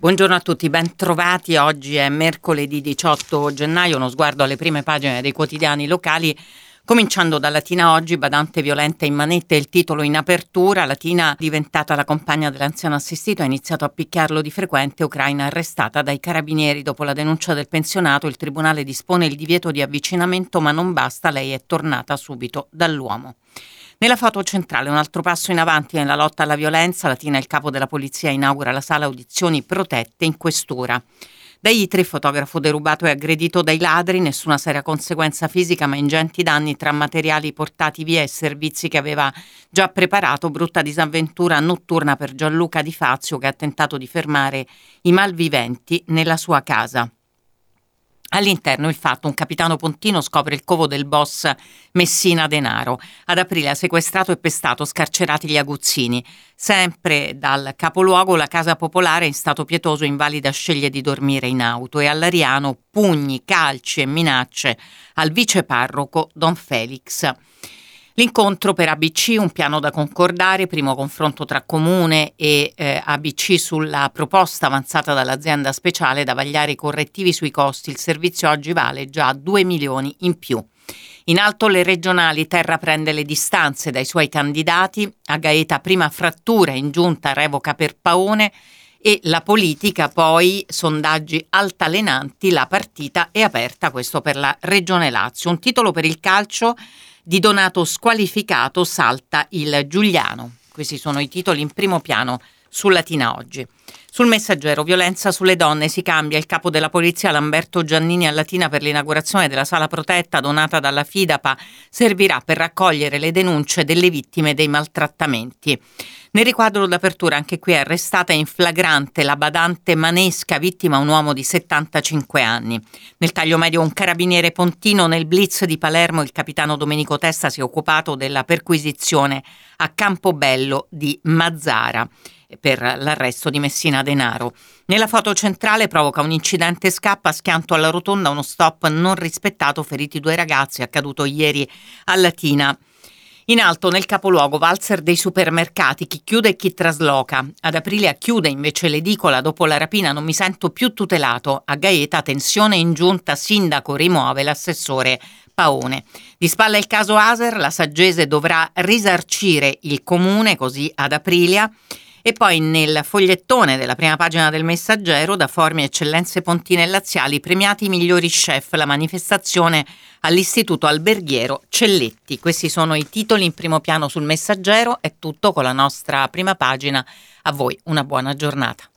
Buongiorno a tutti, ben trovati. Oggi è mercoledì 18 gennaio, uno sguardo alle prime pagine dei quotidiani locali. Cominciando da Latina Oggi, badante violenta in manette, il titolo in apertura. Latina, diventata la compagna dell'anziano assistito, ha iniziato a picchiarlo di frequente. Ucraina arrestata dai carabinieri. Dopo la denuncia del pensionato, il tribunale dispone il divieto di avvicinamento, ma non basta, lei è tornata subito dall'uomo. Nella foto centrale un altro passo in avanti nella lotta alla violenza. Latina, il capo della polizia, inaugura la sala audizioni protette in questura. Dagli tre, fotografo derubato e aggredito dai ladri, nessuna seria conseguenza fisica ma ingenti danni tra materiali portati via e servizi che aveva già preparato. Brutta disavventura notturna per Gianluca Di Fazio, che ha tentato di fermare i malviventi nella sua casa. All'interno il fatto: un capitano pontino scopre il covo del boss Messina Denaro. Ad aprile ha sequestrato e pestato, scarcerati gli aguzzini. Sempre dal capoluogo la casa popolare in stato pietoso, invalida sceglie di dormire in auto. E all'Ariano pugni, calci e minacce al viceparroco Don Felix. L'incontro per ABC, un piano da concordare, primo confronto tra Comune e ABC sulla proposta avanzata dall'azienda speciale da vagliare i correttivi sui costi. Il servizio oggi vale già 2 milioni in più. In alto le regionali, Terra prende le distanze dai suoi candidati. A Gaeta prima frattura, in giunta revoca per Paone. E la politica poi, sondaggi altalenanti, la partita è aperta, questo per la Regione Lazio. Un titolo per il calcio: Di Donato squalificato, salta il Giuliano. Questi sono i titoli in primo piano su Latina Oggi. Sul Messaggero, violenza sulle donne, si cambia il capo della polizia Lamberto Giannini a Latina per l'inaugurazione della sala protetta donata dalla FIDAPA. Servirà per raccogliere le denunce delle vittime dei maltrattamenti. Nel riquadro d'apertura, anche qui è arrestata in flagrante la badante Manesca, vittima un uomo di 75 anni. Nel taglio medio un carabiniere pontino. Nel blitz di Palermo il capitano Domenico Testa si è occupato della perquisizione a Campobello di Mazzara per l'arresto di Messina Denaro. Nella foto centrale provoca un incidente, scappa, schianto alla rotonda, uno stop non rispettato, feriti 2 ragazzi, accaduto ieri a Latina. In alto nel capoluogo, valzer dei supermercati, chi chiude e chi trasloca. Ad aprile chiude invece l'edicola dopo la rapina, non mi sento più tutelato. A Gaeta tensione in giunta, sindaco rimuove l'assessore Paone. Di spalla il caso Aser, la Saggese dovrà risarcire il comune, così ad Aprilia. E poi nel fogliettone della prima pagina del Messaggero, da Formi Eccellenze Pontine e Laziali, premiati i migliori chef, la manifestazione all'Istituto Alberghiero Celletti. Questi sono i titoli in primo piano sul Messaggero. È tutto con la nostra prima pagina. A voi una buona giornata.